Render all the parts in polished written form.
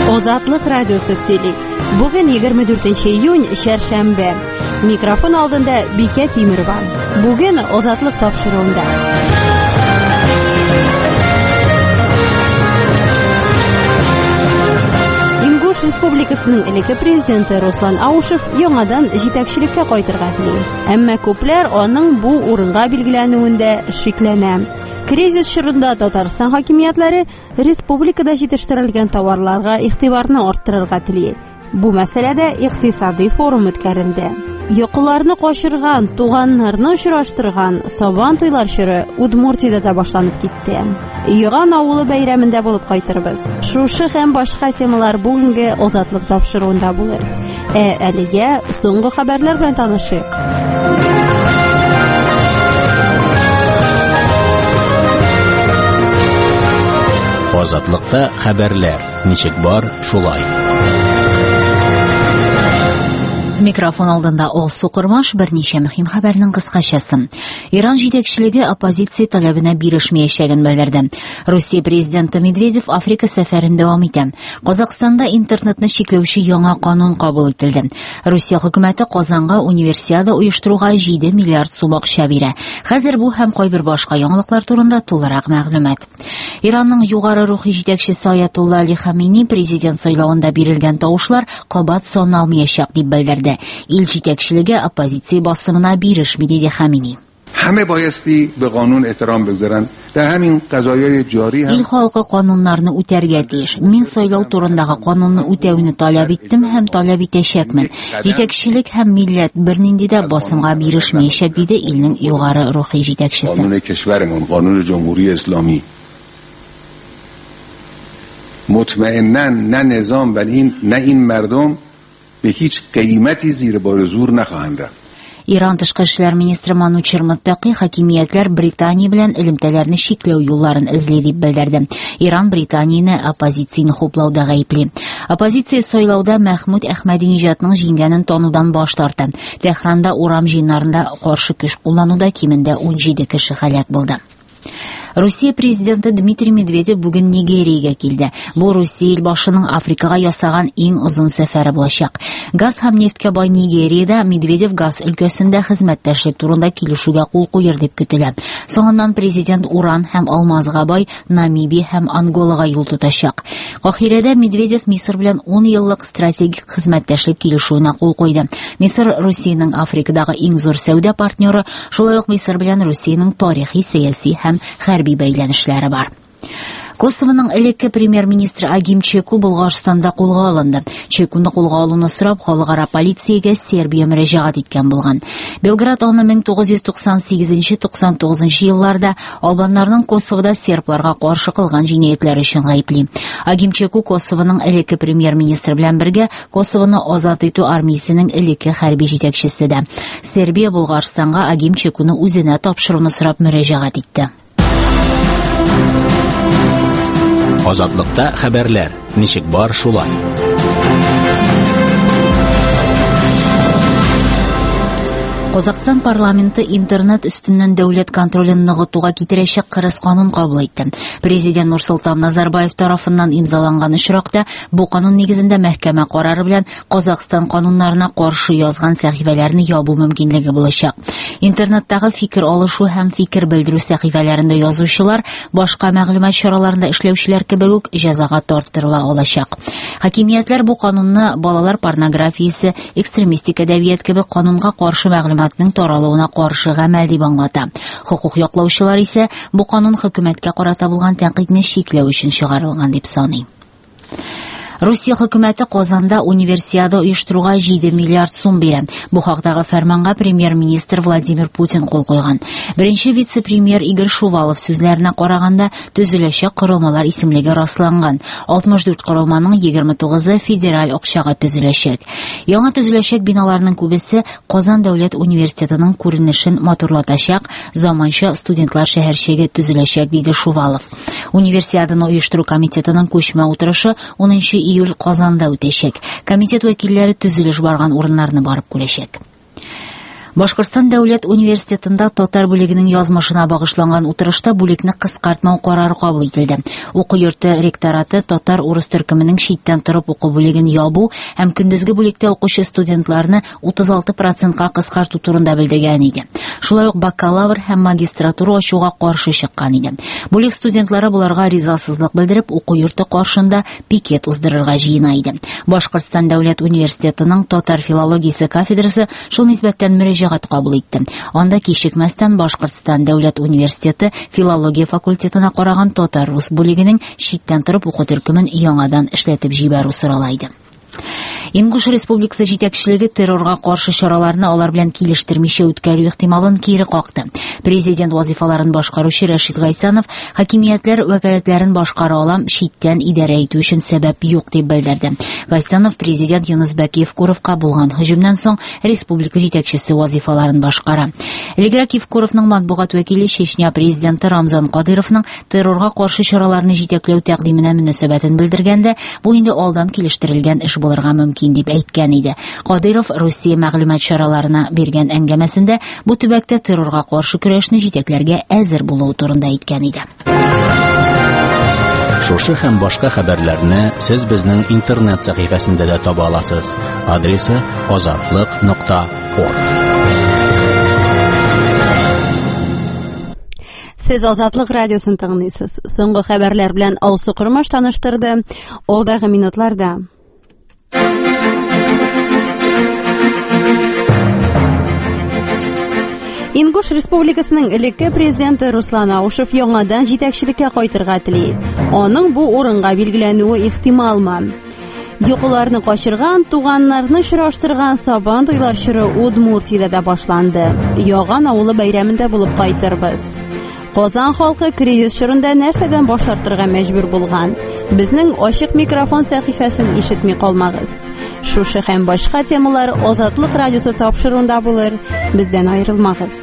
Озатлык радиосы сөйли. Бүген 24 июнь, шәршәмбе. Микрофон алдында Бикә Тимирова. Бүген Озатлык тапшыруында. Ингуш Республикасының элекке президенты Руслан Аушев яңадан җитәкчелеккә кайтырга тели. Әмма күпләр аның бу урынга билгеләнүендә шикләнә. Кризис чорында Татарстан хакимиятләре республикада җитештерелгән товарларга игътибарны арттырырга тели. Бу мәсьәләдә икътисади форум үткәрелде. Йокыларны качырган, туганнарны очраштырган Сабан туйлар чоры Удмуртиядә дә башланып китте. Йыган авылы бәйрәмендә булып кайтырбыз. Шушы һәм башка темалар бүгенге Озатлык тапшыруында булыр. Әлегә соңгы хәбәрләр белән танышыйк. Озатлыкта хәбәрләр. Ничек бар, шулай. Микрофон алдында Ол Сукырмаш берничә мөһим хәбәрнең кыскачасы. Иран җитәкчелеге оппозиция таләбенә бирешмәячәген белдерде. Русия президенты Медведев Африка сәфәрен дәвам итә. Казакъстанда интернетны чикләүче яңа канун кабул ителде. Русия хөкүмәте Казанга универсиада оештыруга 7 миллиард сум акча бирә. Хәзер бу һәм кайбер башка яңалыклар турында тулырак мәгълүмат. Иранның югары рухи җитәкчесе Аятулла Али Хамини президент сайлауында бирелгән тавышлар кабат саналмаячак дип белдерде. Ил җитәкчелеге оппозиция басымына бирешми диде Хамини. همه بایستی به قانون احترام بگذارن. در همین قضایای جاری هم ил халкы кануннарны үтәргә тиеш. Мин сайлау турындагы канунны үтәүне таләп иттем һәм таләп итәчәкмен. Җитәкчелек һәм милләт бернинди дә басымга бирешмәячәк диде илнең югары рухи җитәкчесе. قانون کشورمون قانون جمهوری اسلامی مطمئناً نه نظام ولی نه این مردم به هیچ قیمتی زیر بار زور نخواهند رفت. Иран тышкы эшләр министры Манучер Муттаки хакимиятләр Британия белән элемтәләрне чикләү юлларын эзли дип белдерде. Иран Британияны оппозицияны хуплауда гаепли. Оппозиция сайлауда Мәхмүд Әхмәдинеҗатның җиңгәнен танудан баш тарта. Тәһранда урам җыеннарында каршы көч куллануда кимендә 17 кеше һәлак булды. Русия президенты Дмитрий Медведев бүген Нигериягә килде. Бу Русия илбашының Африкага ясаган иң озын сәфәре булачак. Газ һәм нефткә бай Нигериядә Медведев газ өлкәсендә хезмәттәшлек турында килешүгә кул куер дип көтелә. Соңыннан президент уран һәм алмазга бай Намибия һәм Анголага юл тотачак. Каһирәдә Медведев Мисыр белән 10 еллык стратегик хезмәттәшлек килешүенә кул куйды. Мисыр Русиянең Африкадагы иң зур сәүдә партнеры, шулай ук Мисыр белән Русиянең тарихи, сәяси һәм хәрби бәйләнешләре бар. Косовоның элекке премьер-министры Агим Чеку Булгарстанда кулга алынды. Чекуны кулга алуны сорап халыкара полициягә Сербия мөрәҗәгать иткән булган. Белград аны 1998-99 елларда албаннарның Косовода сербларга каршы кылган җинаятләре өчен гаепли. Агим Чеку Косовоның элекке премьер-министры белән бергә Косовоны азат итү армиясенең элекке хәрби җитәкчесе дә. Сербия Булгарстанга Агим Чекуны үзенә тапшыруны сорап мөрәҗәгать итте. Озатлыкта хәбәрләр. Ничек бар, шулай. Казакъстан парламенты интернет өстеннән дәүләт контролен ныгытуга китерәчәк кырыс канун кабул итте. Президент Нурсултан Назарбаев тарафыннан имзаланган очракта бу канун нигезендә мәхкәмә карары белән Казакъстан кануннарына каршы язган сәхифәләрне ябу мөмкинлеге булачак. Интернеттагы фикер алышу һәм фикер белдерү сәхифәләрендә язучылар башка мәгълүмат чараларында эшләүчеләр кебек үк җәзага тартырыла алачак. Хакимиятләр бу канунны балалар порнографиясе, экстремистик әдәбият кебек канунга каршы мәгълүматның таралуына каршы гамәл дип аңлата. Хукук яклаучылар исә бу канун хөкүмәткә карата булган тәнкыйтьне чикләү өчен чыгарылган дип саный. Русия хөкүмәте Казанда универсиада оештыруга 7 миллиард сум бирә. Бу хакдагы фәрманга премьер-министр Владимир Путин кул куйган. Беренче вице-премьер Игорь Шувалов сүзләренә караганда, төзеләчәк корылмалар исемлеге расланган. 64 корылманың 29-ы федераль акчага төзеләчәк. Яңа төзеләчәк биналарның күбесе Казан дәүләт университетының күренешен матурлатачак, заманча студентлар шәһәрчеге төзеләчәк, диде Шувалов. Универсиаданы оештыру комитетының күчмә утырышы 10 июль Казанда үтәчәк. Комитет вәкилләре төзелеш барган урыннарны барып күрәчәк. Башкортстан дәүләт университетында татар бүлегенең язмышына багышланган утырышта бүлекне кыскартмау карары кабул ителде. Уку йорты ректораты татар-урыс төркеменең читтән торып уку бүлеген ябу һәм көндезге бүлектә укучы студентларны 36%-ка кыскарту турында белдергән иде. Шулай ук бакалавр һәм магистратура ачуга каршы чыккан иде. Бүлек студентлары буларга ризасызлык белдереп, уку йорты каршында пикет уздырырга җыена иде. Башкортстан дәүләт университетының татар филологиясе кафедрасы шул нисбәттән мөрәҗәгать кабул итте. Анда кичекмәстән Башкортстан дәүләт университеты филология факультетына караган татар-рус бүлегенең читтән торып уку төркемен яңадан эшләтеп җибәрү сорала иде. Ингуш Республикасы җитәкчелеге террорга каршы чараларны алар белән килештермичә үткәрү ихтималын кире какты. Президент вазифаларын башкаручы Рәшит Гайсанов хакимиятләр вәкаләтләрен башкара алам, читтән идарә итү өчен сәбәп юк дип белдерде. Гайсанов президент Юнусбек Евкуровка булган һөҗүмнән соң республика җитәкчесе вазифаларын башкара. Элегрәк Евкуровның матбугат вәкиле Чечня президенты Рамзан Кадыровның террорга каршы чараларны җитәкләү тәкъдименә мөнәсәбәтен белдергәндә, бу инде алдан килештерелгән эш булырга мөмкин дип әйткән иде. Кадыров Россия мәгълүмат чараларына биргән әңгәмәсендә бу төбәктә террорга каршы көрәшне җитәкләргә әзер булуы турында әйткән иде. Шушы һәм башка хәбәрләрне сез безнең интернет сәхифәсендә дә таба аласыз. Адресы azatliq.org. Сез Азатлык радиосын тыңлыйсыз. Соңгы хәбәрләр белән Алсу Кормаш таныштырды. Алдагы минутларда Ингуш Республикасының элекке президенты Руслан Аушев яңадан җитәкчелеккә кайтырга тели. Аның бу урынга билгеләнүе ихтималмы? Юкуларны качырган, туганнарны очраштырган Сабан туйлар чоры Удмуртиядә дә башланды. Яган авылы бәйрәмендә булып кайтырбыз. Казан халкы кризис чорында нәрсәдән баш тартырга мәҗбүр булган? Безнең ачык микрофон сәхифәсен ишетми калмагыз. Шушы һәм башка темалар Азатлык радиосы тапшыруында булыр. Бездән аерылмагыз.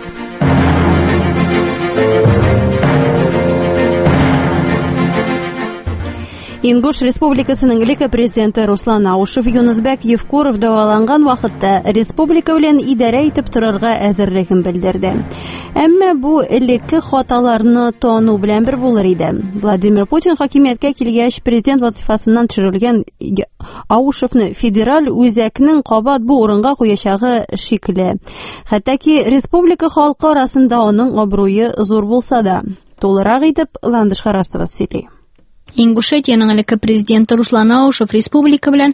Ингуш Республикасының элекке президенты Руслан Аушев Юнусбек Евкуров дәваланган вакытта республика белән идарә итеп торырга әзерлеген белдерде. Әмма бу элекке хаталарны тану белән бер булыр иде. Владимир Путин хакимияткә килгәч президент вазифасыннан төшерелгән Аушевны федераль үзәкнең кабат бу урынга куячагы шикле. Хәтта ки республика халкы арасында аның абруе зур булса да, тулырак итеп Ландыш Харастова сөйли. Ингушетияның элекке президенты Руслан Аушев республика белән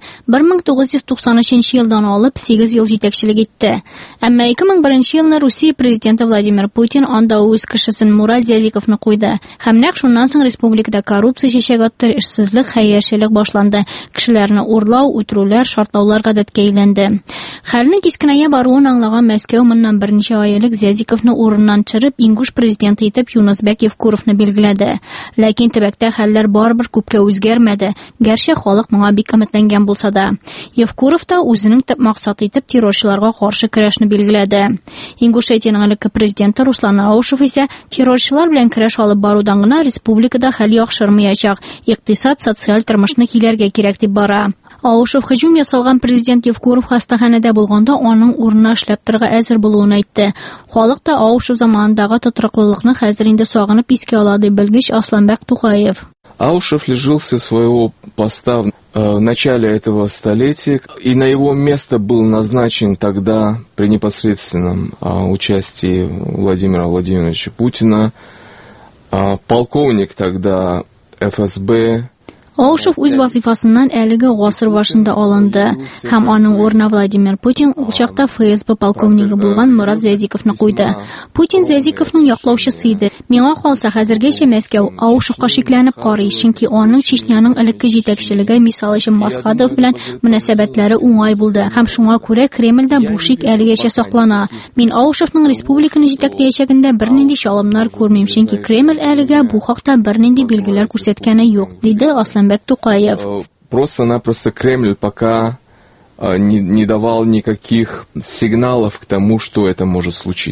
1993 елдан алып 8 ел җитәкчелек итте. Әмма 2001 елны Русия президенты Владимир Путин анда үз кешесен Мурат Зязиковны куйды. Һәм нәкъ шуннан соң республикада коррупция чәчәк атты, эшсезлек, хәерчелек башланды. Кешеләрне урлау, үтерүләр, шартлаулар гадәткә әйләнде. Хәлне кискенәя баруын аңлаган Мәскәү моннан берничә ай элек Зязиковны урыннан чыгып, Ингуш президенты итеп Юнусбек Евкуровны билгеләде. Ләкин төбәктә хәлләр барыбер күпкә үзгәрмәде. Гәрчә халык моңа бик өметләнгән булса да, Евкуров та үзенең төп максат итеп террорчыларга каршы көрәшне билгеләде. Ингушетияның элекке президенты Руслан Аушев исә террорчылар белән көрәш алып барудан гына республикада хәл яхшырмаячак, икътисад, социаль тормышны киләргә кирәк дип бара. Аушев һөҗүм ясалган президент Евкуров хастаханәдә булганда аның урынына эшләп торырга әзер булуын әйтте. Халык та Аушев заманындагы тотрыклылыкны хәзер инде сагынып искә ала дип белгеч Асланбек Тукаев. Аушев лишился своего поста в начале этого столетия, и на его место был назначен тогда при непосредственном участии Владимира Владимировича Путина полковник тогда ФСБ. Аушев үз вазифасыннан әлеге гасыр башында алынды һәм аның орнына Владимир Путин ул чакта ФСБ полковниги булган Мурат Зязиковны куйды. Путин Зязиковның яклаучысы иде. Миңа калса хәзергәчә Мәскәү Аушевка шикләнеп карый, чөнки аның Чечняның элекке җитәкчелеге мисал өчен Москвада белән мөнәсәбәтләре уңай булды һәм шуңа күрә Кремльдә бу шик әлегәчә саклана. Мин Аушевның республиканы җитәкләячәгендә бернинди чалымнар күрмим, чөнки Кремль әлегә бу хакта бернинди билгеләр күрсәткәне юк, диде Асланбек Тукаев. Просто-напросто Кремль пока не давал никаких сигналов к тому, что это может случиться.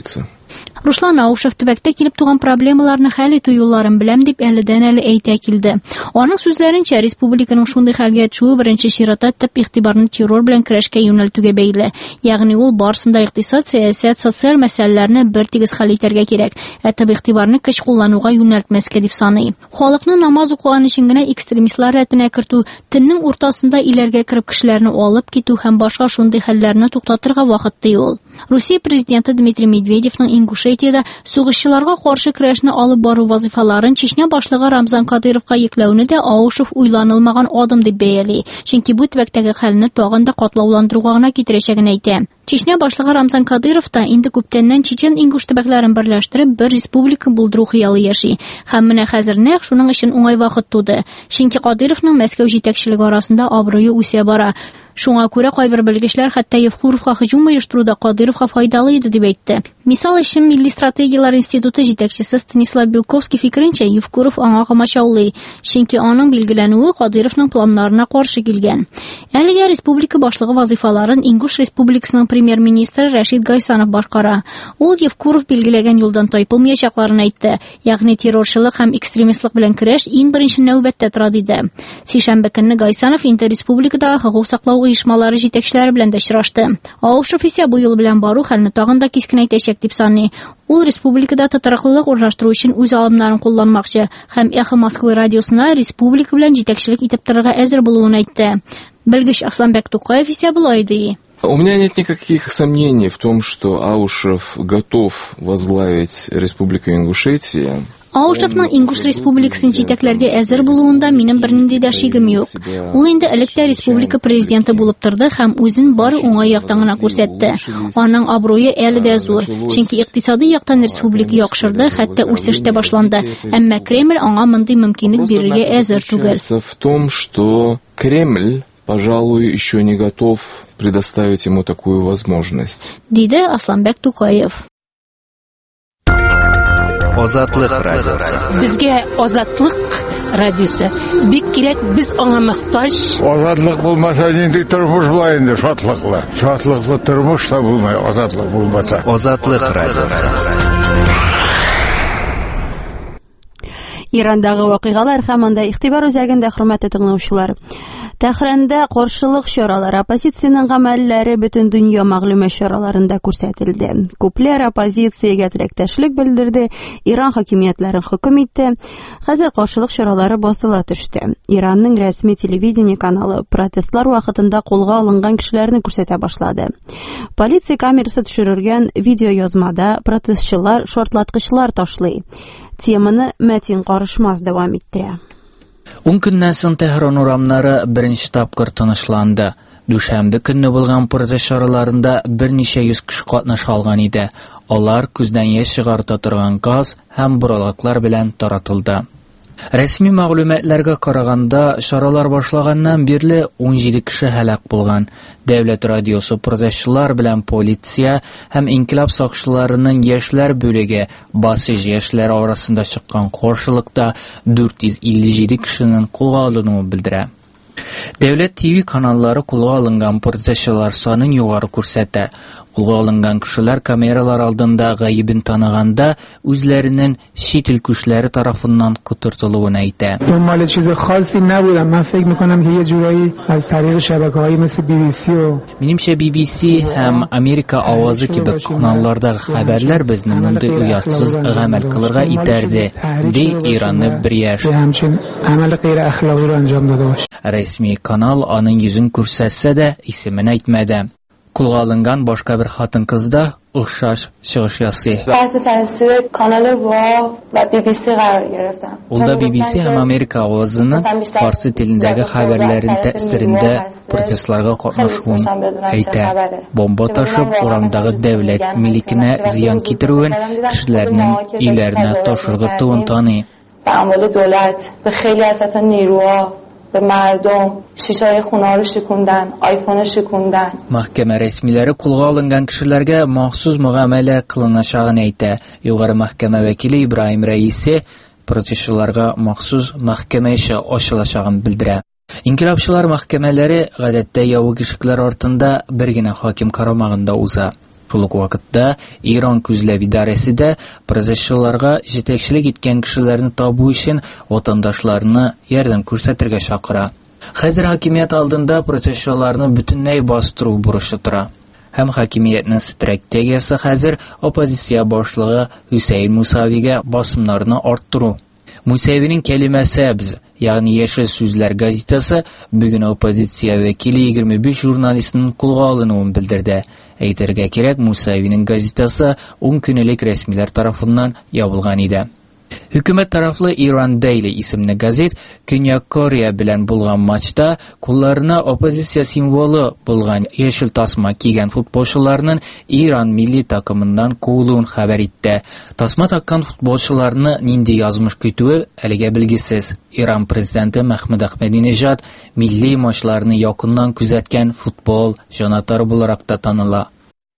Руслан Аушев төбәктә килеп туган проблемаларны хәл итү юлларын беләм дип әледән-әле әйтә килде. Аның сүзләренчә, республиканың шундый хәлгә төшүе беренче чиратта төп игътибарны террор белән көрәшкә юнәлтүгә бәйле. Ягъни ул барысында икътисад, сәясәт, социаль мәсьәләләрне бер тигез хәл итәргә кирәк. Төп игътибарны көч куллануга юнәлтмәскә дип саный. Халыкны намаз укыган өчен генә экстремистлар рәтенә кертү, төннең уртасында иләргә кереп кешеләрне алып китү һәм башка шундый хәлләрне туктатырга вакыт ул. Русия президенты Дмитрий Медведевның Ингушетиядә сугышчыларга каршы көрәшне алып бару вазифаларын Чечня башлыгы Рамзан Кадыровка йөкләүне дә Аушев уйланылмаган адым дип бәяли. Чөнки бу төбәктәге хәлне тагын да катлауландыруга гына китерәчәген әйтә. Чечня башлыгы Рамзан Кадыров та инде күптәннән чечен ингуш төбәкләрен берләштереп бер республика булдыру хыялы яши. Һәм менә хәзер нәкъ шуның өчен уңай вакыт туды. Чөнки Кадыровның Мәскәү җитәкчелеге арасында абруе үсә бара. Шуңа күрә кайбер белгечләр хәтта Евкуровка һөҗүм оештыруда Кадыровка файдалы иде дип әйтте. Мисал өчен Милли стратегиялар институты җитәкчесе Станислав Белковский фикеренчә, Евкуров аңа гамачаулый, чөнки аның билгеләнүе Кадыровның планнарына каршы килгән. Әлегә республика башлыгы вазифаларын Ингуш республикасының премьер-министры Рашид Гайсанов башкара. Ул Евкуров билгеләгән юлдан тайпылмаячакларын әйтте. Ягъни террорчылык һәм экстремистлык белән көрәш иң беренче нәүбәттә тора диде. Сишәмбе көнне Гайсанов инде республикадагы хокук саклау оешмалары җитәкчеләре белән дә очрашты. Аушев исә бу ел белән бару хәлне тагын да кискенәйтәчәк дип саный. Ул республикада тотрыклылык урнаштыру өчен үз алымнарын кулланмакчы һәм Эхо Москвы радиосына республика белән җитәкчелек итеп торырга әзер булуын әйтте. Белгеч Асланбек Тукаев исә булай ди. У меня нет никаких сомнений в том, что Аушев готов возглавить Республику Ингушетия. Аушевның Ингуш республикасын җитәкләргә әзер булуында минем бернинди дә шигем юк. Ул инде электә республика президенты булып торды һәм үзен бары уңай яктан гына күрсәтте. Аның абруе әле дә зур, чөнки икътисади яктан республика яхшырды, хәтта үсеш тә башланды. Әмма Кремль аңа мондый мөмкинлек бирергә әзер түгел. В том, что Кремль, пожалуй, еще не готов предоставить ему такую возможность. Диде Асланбек Тукаев. Азатлык радиосы. Безгә азатлык радиосы бик кирәк, без аңа мохтаҗ. Азатлык булмаса нинди тормыш булай инде, шатлыклы. Шатлыклы тормыш та булмай, азатлык булмаса. Азатлык радиосы. Ирандагы вакыйгалар һәм анда игътибар үзәгендә хөрмәтле тыңлаучылар. Тәһрәндә каршылык чаралары, оппозициянең гамәлләре бөтен дөнья мәгълүмат чараларында күрсәтелде. Күпләр оппозициягә теләктәшлек белдерде, Иран хакимиятләрен хөкем итте. Хәзер каршылык чаралары басыла төште. Иранның рәсми телевидение каналы протестлар вакытында кулга алынган кешеләрне күрсәтә башлады. Полиция камерасы төшерелгән видеоязмада протестчылар шартлаткычлар ташлый. Теманы Мәтин Карышмас дәвам иттерә. 10 көннән соң Тәһран урамнары беренче тапкыр тынычланды. Дүшәмбе көнне булган протест чараларында берничә йөз кеше катнаша алган иде. Алар күздән яшь чыгарта торган газ һәм боралаклар белән таратылды. Рәсми мәгълүматларга караганда, чаралар башлаганнан бирле 17 кеше һәлак булган. Дәүләт радиосы протестчылар белән полиция һәм инкилаб сакчыларының яшьләр бүлеге басыш яшьләр арасында чыккан каршылыкта 457 кешенең кулга алынуын белдерә. Дәүләт ТВ каналлары кулга алынган протестчылар санын югары күрсәтә. Кулга алынган кешеләр камералар алдында гаибен таныганда үзләренең чит ил күчләре тарафыннан кутыртылуын әйтә. دنبال چیز خاصی نبودم. من فکر میکنم که یه جورایی از طریق شبکه‌های مثل BBC و Минемчә BBC һәм Америка авазы кебек каналлардагы хәбәрләр безне мондый уятсыз гамәл кылырга итәрде, ди Иранны бер яшь. همچنین عمل غیر اخلاقی رو انجام داده باشه. Рәсми канал аның йөзен күрсәтсә дә исемен әйтмәде. Кулга алынган башка бер хатын-кыз да охшаш чыгыш ясый. Ул да BBC һәм Америка авазының фарсы телендәге хәбәрләрен тәэсирендә протестларга катнашуын әйтә. Бомба ташып урамдагы дәүләт милкенә зыян китерүен, кешеләрнең өйләренә ташыргытуын таный. به مردم شیشه‌های خونه رو شکوندن، آیفون شکوندن. Mahkəmə rəsmiləri qulğa alınğan kişilərə məxsus müğamələ qılınacağını әйтә. Yuqarı məhkəmə vəkili İbrahim Rəisi protestçilərə məxsus məhkəmə işi açılacağını bildirə. İnqilabçılar məhkəmələri гадәттә явык ишекләр артында бер генә хаким карамагында уза. Шул ук вакытта Иран күзләп идарәсе дә протестчыларга җитәкчелек иткән кешеләрне табу өчен ватандашларына ярдәм күрсәтергә чакыра. Хәзер хакимият алдында протестчыларны бөтенләй бастыру бурычы тора. Һәм хакимиятның стратегиясе хәзер оппозиция башлыгы Хусейн Мусавигә басымнарны арттыру. Мусавиның кәлимәсе «Без», ягъни Яшел сүзләр газетасы бүген оппозиция вәкиле 25 журналистның кулга алынуын белдерде. Әйтергә кирәк, Мусавиның газетасы 10 көнлек рәсмиләр тарафыннан ябылган иде. Хөкүмәт тарафлы Iran Daily исемле газет Көньяк Корея белән булган матчта кулларына оппозиция символы булган яшел тасма кигән футболчыларның Иран милли такымыннан куылуын хәбәр итте. Тасма таккан футболчыларны нинди язмыш көтүе әлегә белгесез. Иран президенты Мәхмүд Әхмәдинежад милли матчларны якыннан күзәткән футбол җанатары буларак та таныла.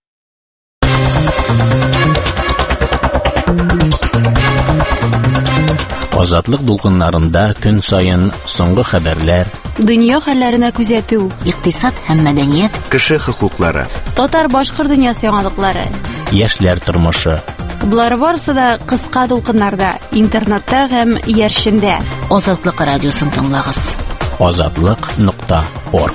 Азатлык дулкыннарында көн сайын соңгы хәбәрләр, дөнья хәлләренә күзәтү, икътисад һәм мәдәният, кеше хокуклары, татар-башкорт дөньясы яңалыклары, яшьләр тормышы. Булар барысы да кыска дулкыннарда, интернетта һәм яршендә. Азатлык радиосын тыңлагыз. Azatlyk.org.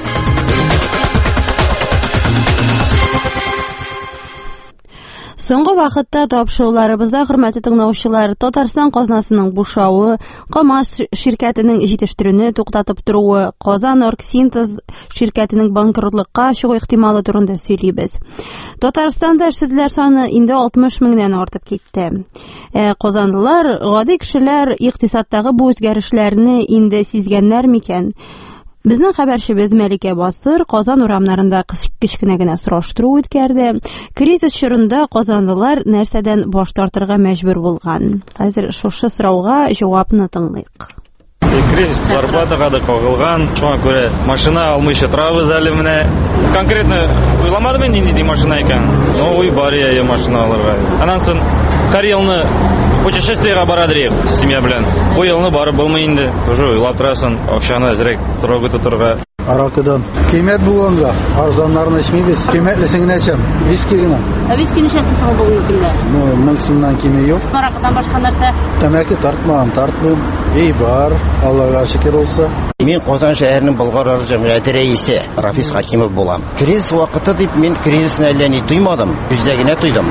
Соңгы вакытта тапшыруларыбызда, хөрмәтле тыңлаучылар, Татарстан казнасының бушавы, КАМАЗ ширкәтенең җитештерүне туктатып торуы, Казан Оргсинтез ширкәтенең банкротлыкка чыгу ихтималы турында сөйлибез. Татарстанда эшсезләр саны инде 60 меңнән артып китте. Казанлылар, гади кешеләр икътисадтагы бу үзгәрешләрне инде сизгәннәр микән? Безнең хәбәрчебез Мәликә Басыр Казан урамнарында кечкенә генә сораштыру үткәрде. Кризис чорында казанлылар нәрсәдән баш тартырга мәҗбүр булган? Хәзер шушы сорауга җавапны тыңлыйк. Кризис зарплатага да кагылган, шуңа күрә машина алмыйча торабыз әле менә. Конкретно уйламадым инде нинди машина икән. Но уй бар я машина алырга. Аннан соң һәр елны путешествиегә барадыр семья белән. Бу елны барып булмый инде. Уже уйлап торасың, акчаны әзрәк торога тотырга. Аракыдан кыйммәт булганга арзаннарны эчмибез. Кыйммәтлесен эчәм. Виски генә. Виски ничәсен соң бүгенге көндә? Ну, 1000 сумнан кими юк. Аракыдан башка нәрсә? Тәмәке тартмам, тартмыйм. Бар, Аллага шөкер булса. Мин Казан шәһәренең Болгар җәмгыяте рәисе Рафис Хакимов булам. Кризис вакыты дип мин кризисны әллә ни тоймадым, күздә генә тойдым.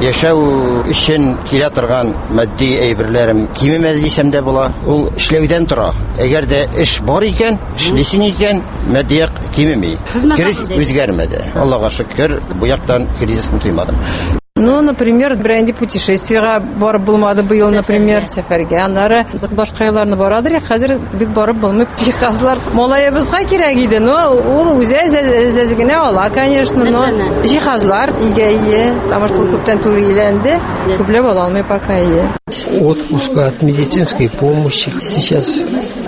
Яшәү өчен килә торган матди әйберләрем кимемәде дисәм дә була. Ул эшләүдән тора. Әгәр дә эш бар икән, эшлисең икән, матди кимеми. Кризис үзгәрмәде. Аллага шөкер, бу яктан кризисны тоймадым. Ну, например, бренди путешествиега барып булмады быел, например, сәфәргә. Аннары башка елларны барадыр, хәзер бик барып булмый. Җиһазлар малаебызга кирәк иде. Но ул үзе генә ала, конечно, но җиһазлар игәйе, потому что күптән туриләнде, күпләп ала алмый пока ие. Отпуск от медицинской помощи. Сейчас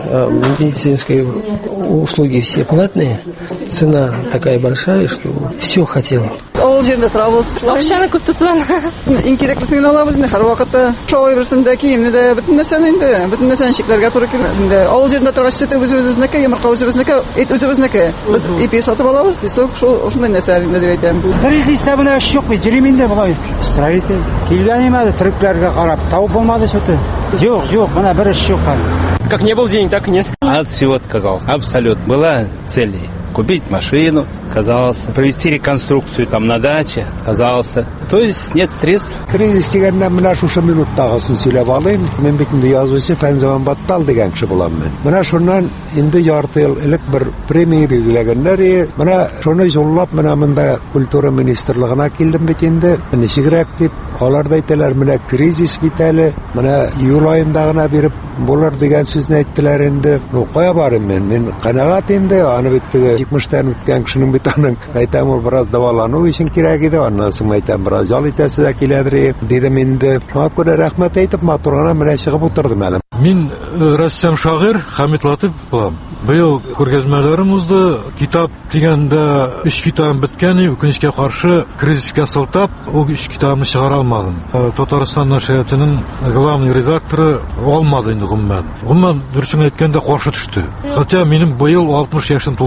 медицинские услуги все платные. Цена такая большая, что все хотел. Ол җирдә торабыз. Акчаны күп тотуан. Иң кирәклесен алабыз инде һәр вакытта. Шау берсендә киемне дә бөтен нәрсәне инде, бөтен нәрсәне чикләргә туры килә. Инде авыл җирендә торгач сөт үзебезнеке, йомырка үзебезнеке, эт үзебезнеке. Без ипи сатып алабыз, песок шундай нәрсәләр инде дип әйтәм. Кризиста белән эш юк бит, җирим инде булай. Строитель. Килгән имәде төрекләргә карап, табып булмады сөте. Юк, менә бер эш юк. Как не был день, так и нет. От всего отказался. Абсолютно. Была цель купить машину, отказался. Провести реконструкцию там на даче, отказался. То есть нет средств. Кризис дигәннән менә шушы минуттагысын сөйләп алыйм. Мен бит инде язучы Фәнзаман Баттал дигән кеше булам мен. Менә шуннан инде ярты ел элек бер премия билгеләгәннәр. Менә шуны җоллап менә монда культура министрлыгына килдем бит инде. Ничегрәк дип, алар да әйтәләр, менә кризис бит әле. Менә июль аенда гына биреп булыр дигән сүзне әйттеләр инде. Ну кая барым мен? Мен канагат инде. Аны бит 70-тән үткән кешенең бит аның әйтәм ул бераз дәвалану өчен кирәк иде. Аннан соң әйтәм бераз ял итәсе дә киләдер дидем инде. Шуңа күрә рәхмәт әйтеп матурына менә чыгып утырдым әле. Мин рәссам шагыйрь Хамит Латыйп булам. Быел күргәзмәләрем узды. Китап дигәндә 3 китабым беткән, үкенечкә каршы кризискә сылтап, ул 3 китабымны чыгара алмадым. Татарстан нәшриятының главный редакторы алмады инде гомумән. Гомумән дөресен әйткәндә каршы төште. Хотя минем быел 60 яшым тулса да, юбилей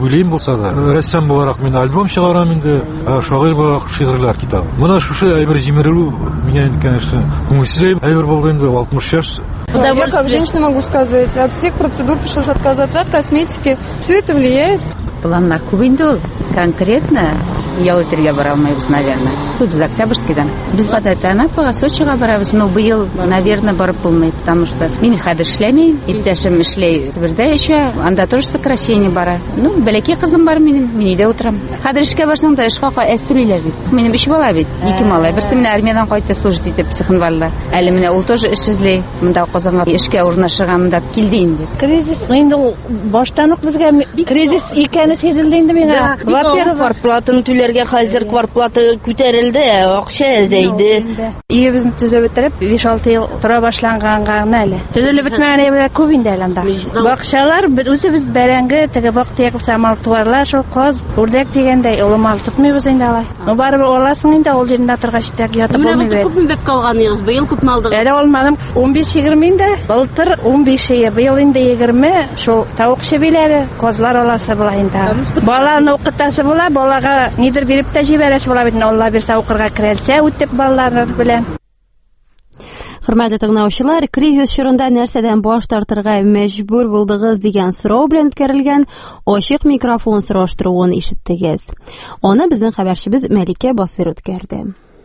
дип уйлыйм булса да. Рәссам буларак мин альбом чыгарам инде, шагыйрь буларак шигырьләр китабы. Моны шушы әйбер җимерү меня, конечно, күңелсез әйбер булды инде 60 яшь. Я как женщина могу сказать, от всех процедур пришлось отказаться, от косметики. Все это влияет. Планнар күп инде ул. Конкретно ял итәргә бара алмыйбыз, наверное. Без Октябрьскийдан. Без Анапага, Сочига барабыз, но быел, наверное, барып булмый, потому что мин хәзер эшләмим, иптәшем эшләй Себердә яшә, анда тоже сокращение бара. Ну, бәләкәй кызым бар минем, мин өйдә утырам. Хәзер эшкә барсаң да эшкә әз түлиләр бит. Минем 3 бала бит, 2 малай. Берсе менә армиядан кайтты, служит итеп Цхинвалда. Әле менә ул тоже эш эзли. Монда Казанга эшкә урнашырга монда килде инде. Кризис инде баштан ук безгә кризис икәне сезелде инде миңа. Во-первых, квартплатаны түләргә хәзер квартплата күтәрелде, акча әзәйде. Өебезне төзеп бетереп 5-6 ел тора башланганга әле. Төзелеп бетмәгән әйберләр күп инде әле анда. Бакчалар үзебез бәрәңге, теге бакта якылса мал туарлар, шул каз, үрдәк дигәндәй олы мал тотмыйбыз инде алай. Ну барыбер аласың инде ул җирендә торгач тәк ятып булмый бит. Күпме беп калганыгыз? Быел күп малдыгыз? Әле алмадым. 15-20 инде. Былтыр 15 быел инде 20. Шул тавык шебеләре, казлар аласы була инде. Баланы укытасы була, балага нидер биреп тә җибәрәсе була бит. Алла бирсә укырга керәлсә, үтеп балалар белән. Хөрмәтле тыңлаучылар, кризис чорында нәрсәдән баш тартырга мәҗбүр булдыгыз дигән сорау белән үткәрелгән ачык микрофон сораштыруын ишеттегез. Аны безнең хәбәрчебез Мәликә Басыр үткәрде.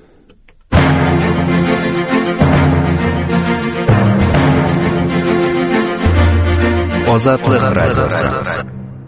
Азатлык радиосы.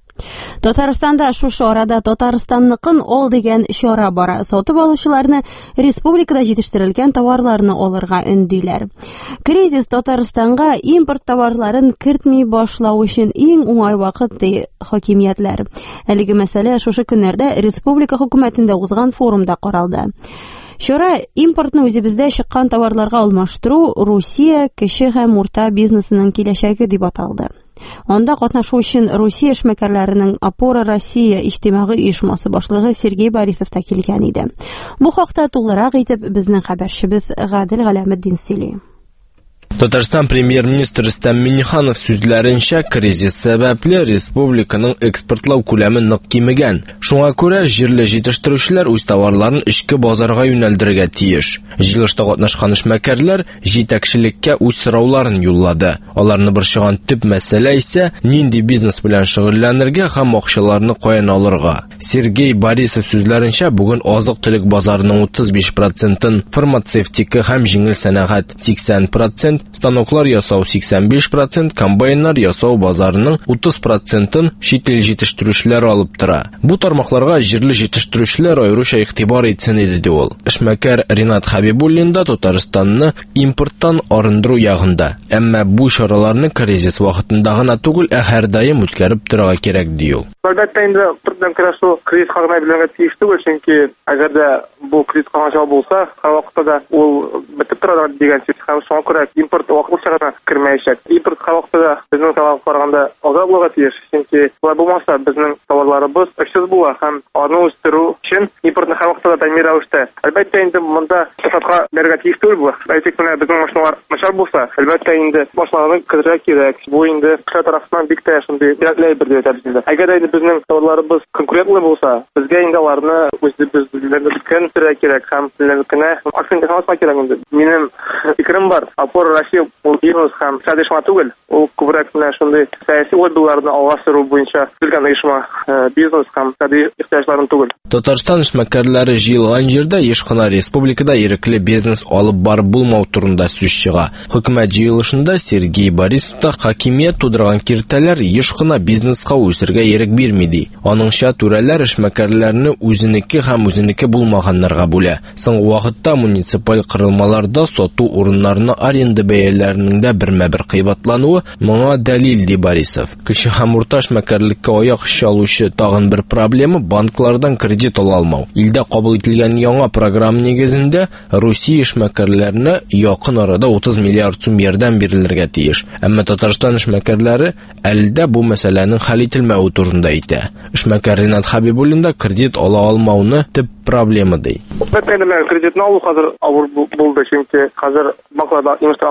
Татарстанда шушы арада Татарстанныкын ал дигән чара бара. Сатып алучыларны республикада җитештерелгән товарларны алырга өндиләр. Кризис Татарстанга импорт товарларын кертми башлау өчен иң уңай вакыт ди хакимиятләр. Әлеге мәсьәлә шушы көннәрдә республика хөкүмәтендә узган форумда каралды. Чара импортны үзебездә чыккан товарларга алмаштыру Русия кече һәм урта бизнесының киләчәге дип аталды. Анда катнашу өчен Русия эшмәкәрләренең Опора Россия иҗтимагый оешмасы башлыгы Сергей Борисов та килгән иде. Бу хакта тулырак итеп безнең хәбәрчебез Гадел Галәметдин сөйли. Татарстан премьер-министры Рөстәм Миңнеханов сүзләренчә, кризис сәбәпле республиканың экспортлау күләме нык кимегән. Шуңа күрә җирле җитештерүчеләр үз товарларын эчке базарга юнәлдерергә тиеш. Җыелышта катнашкан эшмәкәрләр җитәкчелеккә үз сорауларын юллады. Аларны борчыган төп мәсьәлә исә нинди бизнес белән шөгыльләнергә һәм акчаларны каян алырга. Сергей Борисов сүзләренчә, бүген азык-төлек базарының 35%-ын, фармацевтика һәм җиңел сәнәгать 80%, станоклар ясау 85%, комбайннар ясау базарының 30%-ын чит ил җитештерүчеләре алып тора. Бу тармакларга җирле җитештерүчеләр аеруча игътибар итсен иде ул. Эшмәкәр Ринат Хәбибуллин да Татарстанны импорттан арындыру ягында. Әмма бу чараларны кризис вакытында гына түгел, һәрдаим үткәреп торырга кирәк ди ул. Әлбәттә инде импорттан көрәшү кризис хакына белергә тиеш түгел, чөнки әгәр дә бу кризис каһаҗа булса, һәр вакытта да ул бетеп тора дигән сүз һәм шуңа күрә импорт вакытлыча гына кермәячәк. Импорт һәр вакытта да безнең товарларга караганда азрак булырга тиеш, чөнки булай булмаса безнең товарларыбыз эшсез була һәм аны үстерү өчен импортны һәр вакытта да даими рәвештә. Әлбәттә инде монда сатка бергә тиеш түгел бу. Әйтик менә безнең машиналар начар булса, әлбәттә инде машиналарны кертергә кирәк. Бу инде кеше тарафыннан бик тә шундый кирәкле бер дип әйтәбез. Әгәр инде безнең товарларыбыз конкурентлы булса, безгә инде аларны үзебез белән кирәк һәм беләнкенә акцент ясарга кирәк инде. Минем фикерем бар. Опора Россия ул бизнес һәм сәдешма түгел. Ул күбрәк менә шундый сәяси уйларны алга сөрү буенча килгән оешма бизнес һәм сәди ихтияҗларын түгел. Татарстан эшмәкәрләре җыелган җирдә еш кына республикада ирекле бизнес алып барып булмау турында сүз чыга. Хөкүмәт җыелышында Сергей Борисов та хакимият тудырган киртәләр еш кына бизнеска үсергә ирек бирми ди. Аныңча түрәләр эшмәкәрләрне үзенеке һәм үзенеке булмаганнарга бүлә. Соңгы вакытта муниципаль кырылмаларда сату урыннарына аренда бәяләренең дә бермә-бер кыйбатлануы моңа дәлил ди Борисов. Кече һәм урта эшмәкәрлеккә аяк чалучы тагын бер проблема банклардан кредит ала алмау. Илдә кабул ителгән яңа программа нигезендә Русия эшмәкәрләренә якын арада 30 миллиард сум ярдәм бирелергә тиеш. Әмма Татарстан эшмәкәрләре әлдә бу мәсьәләнең хәл ителмәү турында әйтә. Эшмәкәр Ринат Хәбибуллин да кредит ала алмауны төп проблема ди. Кредитны алу хәзер авыр булды, чөнки хәзер банкларда инвестор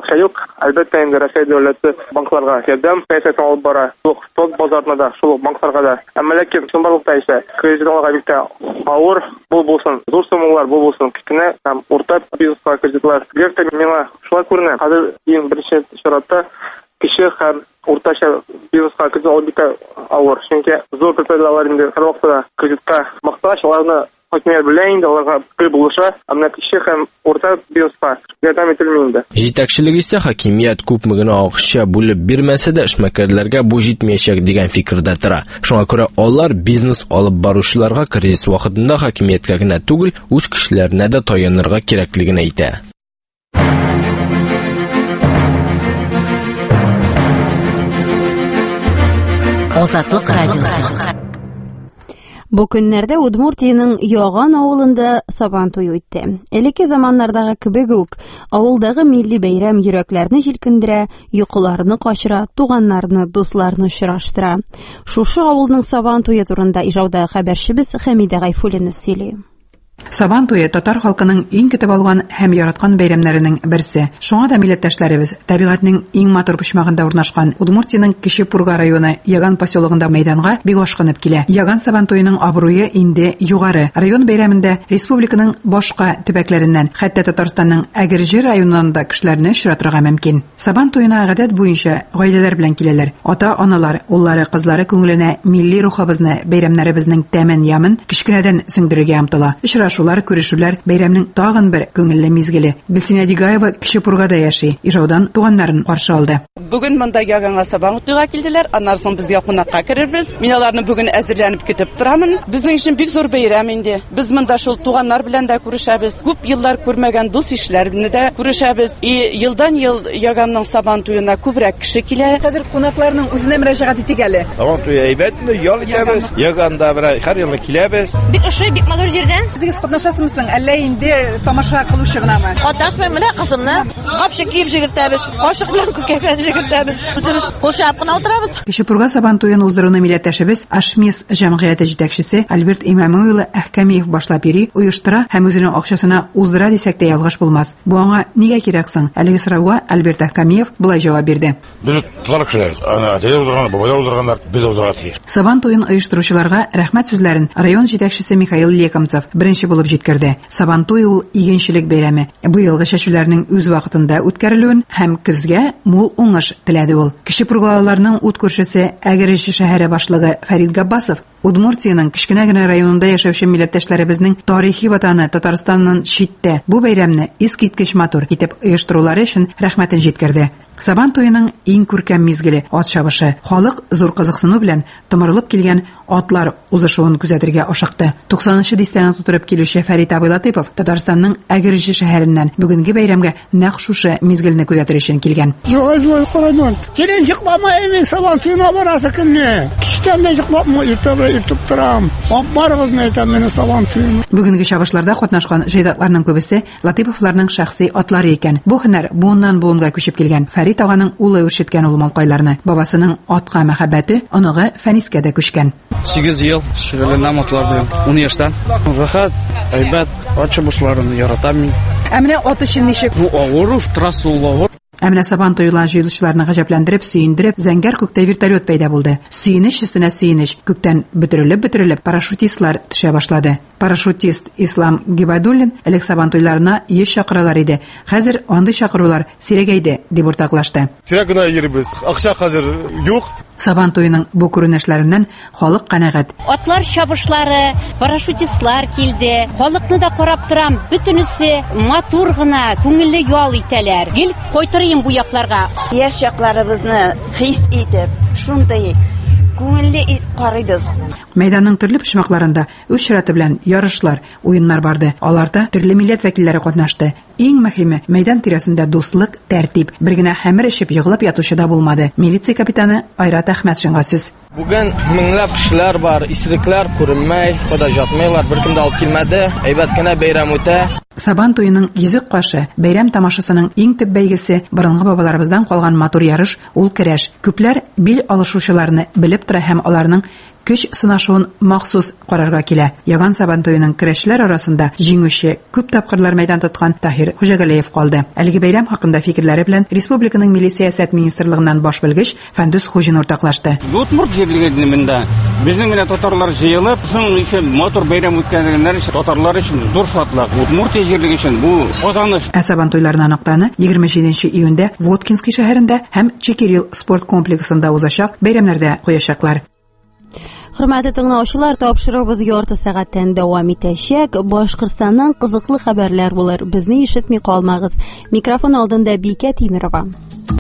акча юк. Әлбәттә инде Россия дәүләте банкларга ярдәм сәясәтен алып бара. Тот базарына да, шул банкларга да. Әмма ләкин чынбарлыкта исә кредит алырга бик тә авыр булсын, зур суммалар булсын, кичкенә һәм урта бизнеска кредитлар. Гәртә миңа шулай күренә. Хәзер иң беренче чиратта кече һәм уртача бизнеска кредит алу бик авыр. Чөнки зур предприятиеләр инде һәр вакытта кредитка мохтаҗ, аларны хакимият белән инде аларга бер булыша, әмма кече һәм урта бизнеска ярдәм ителми инде. Җитәкчелек исә хакимият күпме генә акча бүлеп бирмәсә дә эшмәкәрләргә бу җитмәячәк дигән фикердә тора. Шуңа күрә алар бизнес алып баручыларга кризис вакытында хакимияткә генә түгел, үз кешеләренә дә таянырга кирәклеген әйтә. Азатлык радиосы. Бу көннәрдә Удмуртияның Яган авылында Сабан туе үтте. Элекке заманнардагы кебек үк авылдагы милли бәйрәм йөрәкләрне җилкендерә, йокыларны качыра, туганнарны, дусларны очраштыра. Шушы авылның Сабан туе турында ижауда хәбәрчебез Хәмидә Гайфуллина сөйли. Сабан туе татар халкының иң көтеп алган һәм яраткан бәйрәмнәренең берсе. Шуңа да милләттәшләребез табигатьнең иң матур почмагында урнашкан Удмуртиянең Кече Пурга районы Яган поселогында мәйданга бик ашкынып килә. Яган Сабан туеның абруе инде югары. Район бәйрәмендә республиканың башка төбәкләреннән, хәтта Татарстанның Әгерҗе районыннан да кешеләрне очратырга мөмкин. Сабан туена гадәт буенча гаиләләр белән киләләр. Ата-аналар, уллары, кызлары күңеленә милли рухыбызны, бәйрәмнәребезнең тәмен ямын кичкенәдән сүндерергә омтыла. Очрашулар, күрешүләр бәйрәмнең тагын бер күңелле мизгеле. Гөлсинә Дигаева Кече Пургада яши. Ижаудан туганнарын каршы алды. Бүген монда Яганга Сабан туйга килделәр. Аннан соң безгә кунакка керербез. Мин аларны бүген әзерләнеп көтеп торамын. Безнең өчен бик зур бәйрәм инде. Без монда шул туганнар белән дә күрешәбез. Күп еллар күрмәгән дус ишләрне дә күрешәбез. Елдан-ел Яганның Сабан туена күбрәк кеше килә. Хәзер кунакларның үзенә мөрәҗәгать итик әле. Сабан туе әйбәтме? Ял итәбез. Яганда һәр елны киләбез. Бик ошый, бик матур җирдән. Сез катнашасызмы, әллә инде тамаша кылучы гынамы? Катнашмыйм, менә кызымны капчы киеп җигертәбез. Кашык белән күкәкән җигертәбез. Үзебез кулчап кына утырабыз. Кече Пурга Сабан туен уздыруны милләттәшебез Ашмис җәмгыяте җитәкчесе Альберт Имамов улы Әхкәмиев башлап йөри, оештыра һәм үзенең акчасына уздыра дисәк тә ялгыш булмас. Бу аңа нигә кирәк соң? Әлеге сорауга Альберт Әхкәмиев булай җавап бирде. Без туган кешеләр, ана дәү узган, бабалар узганнар, без узган тиеш. Сабан туен оештыручыларга рәхмәт сүзләрен район җитәкчесе Михаил Лекомцев беренче булып җиткерде. Сабан туе ул игенчелек бәйрәме. Бу елгы чәчүләрнең үз вакытында үткәрелүен һәм көзгә мул уңыш теләде ул. Кече Пургалыларның ут күршесе Әгерҗе шәһәре башлыгы Фәрит Габбасов Удмуртияның кечкенә генә районында яшәүче милләттәшләребезнең тарихи ватаны Татарстаннан читтә бу бәйрәмне искиткеч матур итеп оештырулары өчен рәхмәтен җиткерде. Сабан туеның иң күркәм мизгеле ат чабышы. Халык зур кызыксыну белән томырылып килгән атлар узышуын күзәтергә ашыкты. 90нчы дистәне тутырып килүче Фәрит Абый Латыйпов Татарстанның Әгерҗе шәһәреннән бүгенге бәйрәмгә нәкъ шушы мизгелне күзәтер өчен килгән. Югай Коран. Килен җыкмамай, Сабан туена барасы көнне. Кичтән дә җыкмамай, итеп торам. Барыгызны әйтәм, менә Сабан туена. Бүгенге чабышларда катнашкан җайдакларның күбесе Латыйповларның шәхси атлары икән. Бу һөнәр буыннан буынга күчеп килгән. Фәрит аганың улы үршеткән ул малкайларны. Бабасының атка мәхәббәте оныгы Фәнискә дә күчкән. 8 ел шөгыльләнәм атлар белән. 10 яшьтән. Рәхәт, әйбәт, ат чабышларын яратам мин. Ә менә ат өчен ничек? Авыр, трасса авыр. Ә менә Сабан туела җыелучыларны гаҗәпләндереп, сөендереп, зәңгәр күктә вертолет пәйда булды. Сөенеч өстенә сөенеч, күктән бөтерелеп парашютистлар төшә башлады. Парашютист Ислам Гибадуллин элек Сабан туйларына еш чакыралар иде. Хәзер андый чакырулар сирәгәйде дип уртаклашты. Сирәк генә йөрибез. Акча хәзер юк. Сабан туеның бу күренешләреннән халык канәгать. Атлар чабышлары, парашютистлар килде. Халыкны да карап торам, бөтенесе матур гына, күңелле ял итәләр. Гел кайтырыйм бу якларга. Яшь якларыбызны хис итеп, шундай күңелле карыйбыз. Мәйданның төрле почмакларында үз чираты белән ярышлар, уеннар барды. Аларда төрле милләт вәкилләре катнашты. Иң мөһиме, мәйдан тирәсендә дуслык, тәртип, бер генә хәмер эчеп йыгылып ятучы да булмады. Милиция капитаны Айрат Әхмәтшинга сүз. Бүген меңләп кешеләр бар, исерекләр күренмәй, кода жатмыйлар, беркем дә алып килмәде. Әйбәт кенә бәйрәм үтә. Сабан туеның йөзек кашы бәйрәм тамашасының иң төп бәйгесе борынгы бабаларыбыздан калган матур ярыш ул көрәш. Күпләр бил алышучыларны белеп тора һәм аларның көч сынашуын махсус карарга килә. Яган Сабантуеның көрәшчеләр арасында җиңүче күп тапкырлар мәйдан тоткан Таһир Хуҗагалиев калды. Әлеге бәйрәм хакында фикерләре белән республиканың милли сәясәт министрлыгыннан баш белгеч Фәндүс Хуҗин уртаклашты. Удмурт җирлегендә безнең менә татарлар җыелып, соң өчен мотор бәйрәм үткәргәннәр өчен татарлар өчен зур шатлык. Удмурт җирлеге өчен бу казаныш. Сабантуйларның аныктаны 27 июньдә Воткинский шәһәрендә һәм Чекирил спорт комплексында узачак бәйрәмнәрдә куячаклар. Хөрмәтле тыңлаучылар, тапшырыгыбыз ярты сәгатьтән дәвам итәчәк. Башкортстанның кызыклы хәбәрләр булыр. Безне ишетми калмагыз. Микрофон алдында Бикә Тимирова.